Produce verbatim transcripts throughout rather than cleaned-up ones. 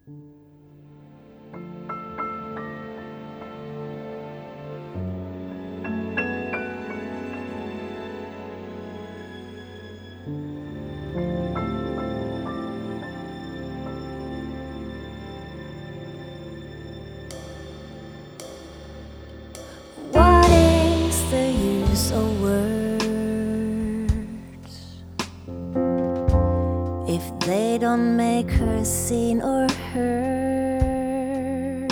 What is the use of words if they don't make her seen or heard?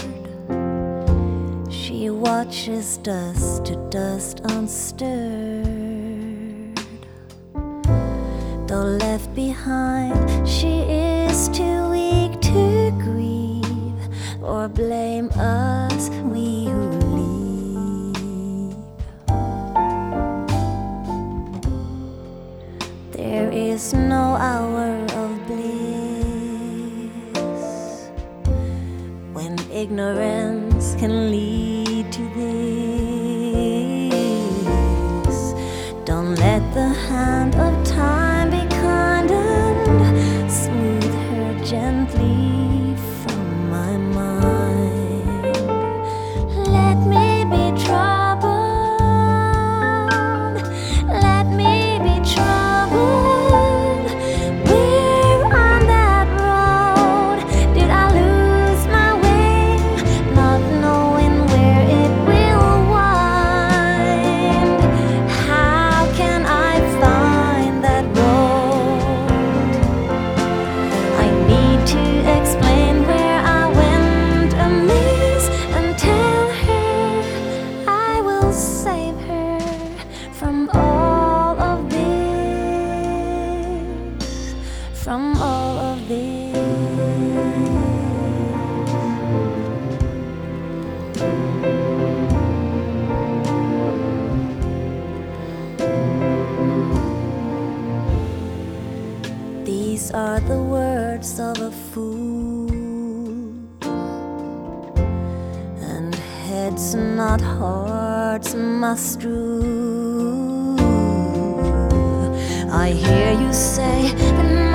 She watches dust to dust unstirred. Though left behind, she is too weak to grieve or blame us, we who leave. There is no hour of bliss when ignorance can lead to this. Don't let the hand of time be kind and smooth her gently from my mind. Let me be troubled, let me be troubled. We're on that road. Did I lose my way, not knowing where it will wind? How can I find that road? I need to explain where I went amiss and tell her I will save her from all of this, from all of this. These are the words of a fool, and heads not hearts must rule. I hear you say, but